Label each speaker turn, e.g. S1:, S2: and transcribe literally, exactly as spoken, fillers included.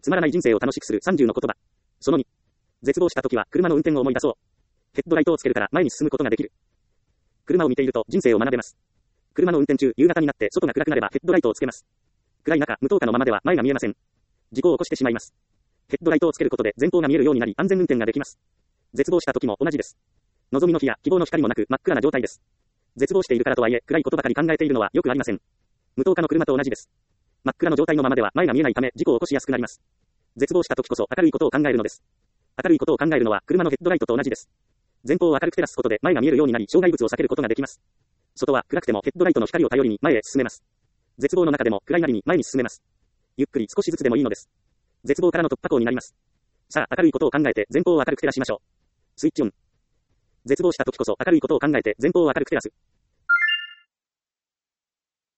S1: つまらない人生を楽しくするさんじゅうの言葉。そのに。絶望した時は車の運転を思い出そう。ヘッドライトをつけるから前に進むことができる。車を見ていると人生を学べます。車の運転中、夕方になって外が暗くなればヘッドライトをつけます。暗い中、無灯火のままでは前が見えません。事故を起こしてしまいます。ヘッドライトをつけることで前方が見えるようになり安全運転ができます。絶望した時も同じです。望みの火や希望の光もなく真っ暗な状態です。絶望しているからとはいえ暗いことばかり考えているのはよくありません。無灯火の車と同じです。真っ暗の状態のままでは前が見えないため事故を起こしやすくなります。絶望した時こそ明るいことを考えるのです。明るいことを考えるのは車のヘッドライトと同じです。前方を明るく照らすことで前が見えるようになり障害物を避けることができます。外は暗くてもヘッドライトの光を頼りに前へ進めます。絶望の中でも暗いなりに前に進めます。ゆっくり少しずつでもいいのです。絶望からの突破口になります。さあ明るいことを考えて前方を明るく照らしましょう。スイッチオン。絶望した時こそ明るいことを考えて前方を明るく照らす。